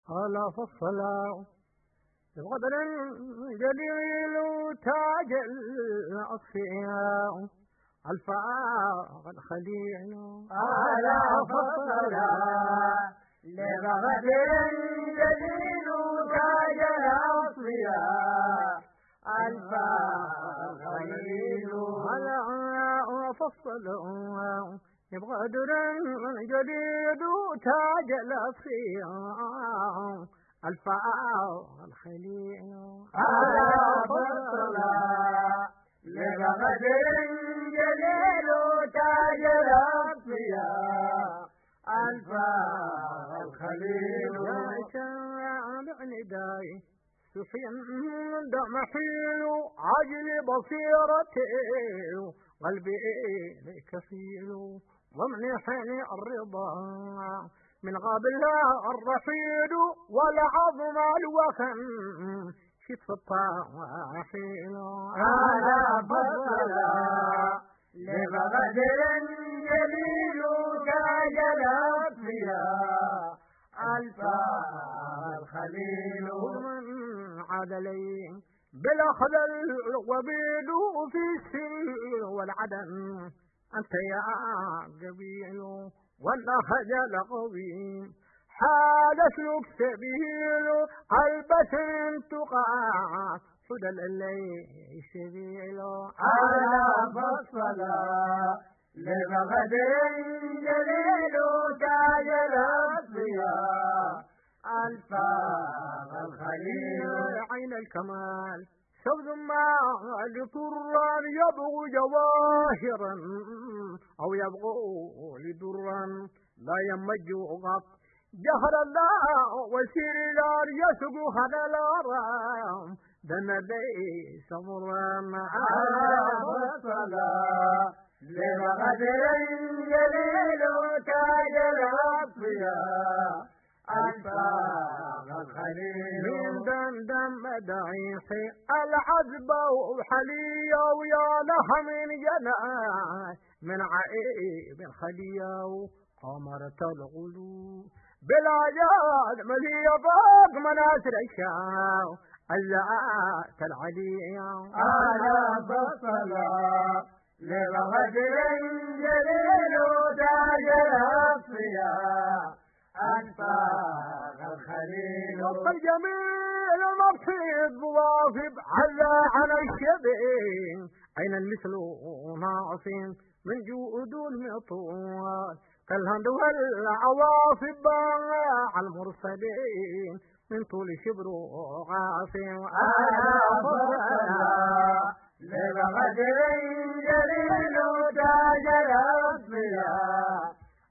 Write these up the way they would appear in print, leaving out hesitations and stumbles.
آلاف الصلاة بقدر جليل تاج الأصفياء الفاق الخليل آلاف الصلاة لبقدر جليل تاج الأصفياء الفاق الخليل آلاف الصلاة بقدر جليل تاج الأصفياء الفاق الخليل آلاف الصلاة لبقدر جليل تاج الأصفياء الفاق الخليل شامع نداي سفيان دمحيل عجل بصيرته قلبي إليك فيل ومنحني الرضا من قبلها الرحيل والعظم الوخم شف الطاحيل آلاف الصلاة لبقدر جليل تاج الأصفياء الفاق الخليل ومن عاد لي بالأخذ الوبيل في السر والعدم أنت يا قبيل والأخذ القويم حال سلوك سبيل قلبة تقع حدى الليل سبيل آلاف الصلاة لبقدر جليل تاج الأصفياء الفاق الخليل عين الكمال سبز ما لطران يبغو جواهرا أو يبغو لدرا لا يمج غط جهر الله وسير يسق هذا الارام دن ليس مرام آلاف الصلاة لبقدر جليل تاج الأصفياء الفاق الخليل من دم دعيحي العذب وحليا ويا لها من جناح من عيب خليا قمرة الغلو بلا جاد مليا فوق مناسر الشاو الذات العليا آلاف الصلاة لبقدر جليل تاج الأصفياء الفاق الخليل الجميل مبسيط بواصب عزى على الشبين أين المثل ناصم من جود المطوال كالهند والعواصب على المرسلين من طول شبر عاصم آلاف الصلاة لبقدر جليل تاج الأصفياء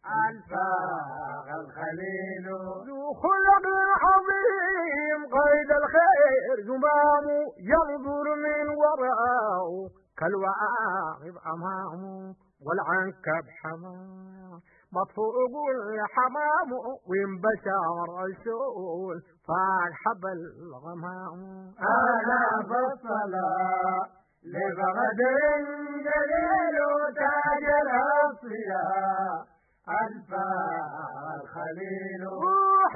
الفاق الخليل ذو خلق عظيم قيد الخير زمام ينظر من وراءه كالواعظ أمامه والعنكب حمام مطفوق الحمام وينبشر الرسول فالحب الغمام آلاف الصلاة لبقدر جليل تاج الأصفياء الفاق الخليل روح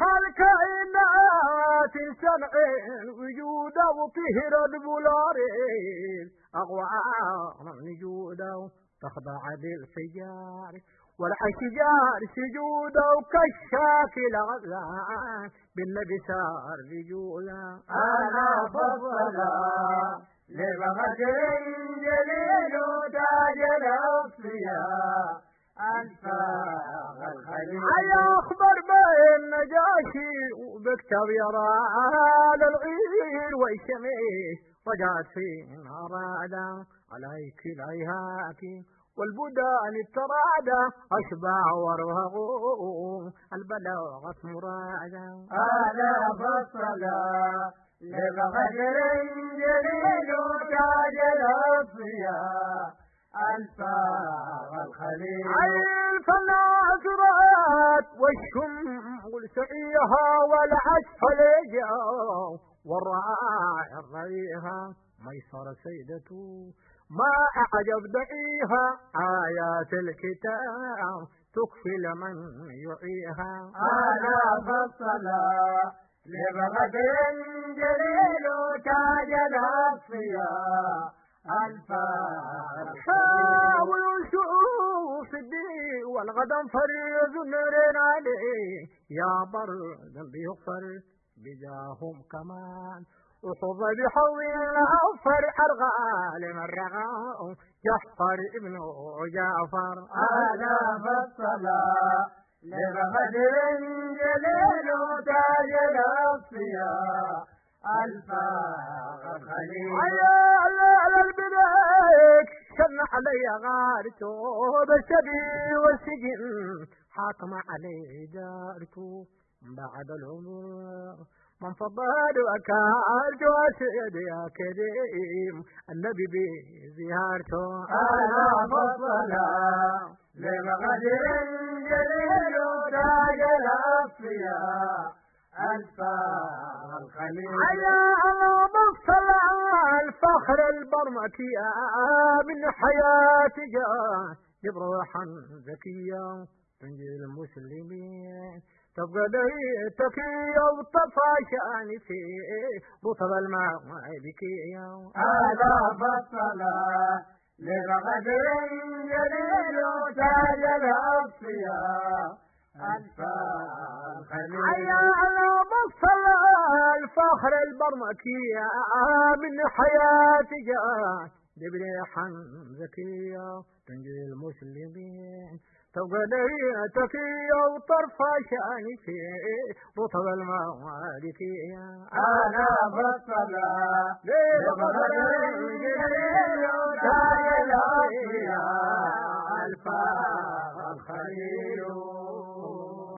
الكائنات سمع وجود وطهر البلارين أغوار نجوده تخضع للحجار والأشجار سجوده كالشاك الغزال بالنبي سار رجولا آلاف الصلاة لبقدر جليل تاج الأصفياء الفاق الخليل يا أخبر بين نجاشي وبكتب يرى العير والشميس وجعت في أرادا عليك العيهاكي والبدان الترادة أشبع ورهقوا البلاغة مرادا آلاف الصلاة لبقدر جليل تاج الأصفياء الفاق الخليل الفناس رأت والشمول سعيها والعسف لجاو والرعاع الريها ميسر سيدته ما أعجب دعيها آيات الكتاب تكفي لمن يعيها آلاف الصلاة لبغدر جليل تاج الأصفياء الفاخر ويشوف الدين والغدم فريض نورين عليه يا برد بيغفر بجاهم كمان وحظ بحوي الأوفر أرغال من رغاء جحفر ابن جعفر آلاف الصلاة لبغدر جليل تاج الأصفياء الفاخر خليل على البلاك شن علي غارته بالشبي والسجن حاكم علي جارته بعد العمر من فضل وكارت وسيد يا كريم النبي بزيارته آلاف الصلاة لبغدر جليل تاج الأصفياء الفاخر الخليل على مصطلع الفخر البرمكي من حياتي جاء بروحا زكية تنجي المسلمين تبقى لي تقية وطفى شاني في رطب الماء بكية آلاف الصلاة لبغدر جليل تاج الأصفياء الفاخر على مصطلع الفخر البرمكي من حياتي جاء بريحا زكية تنجي المسلمين تبقى لي تقية وطرفة شاني في رطب المالكية آلاف الصلاة لبغدر جليل تاج الأصفياء الفاخر الخليل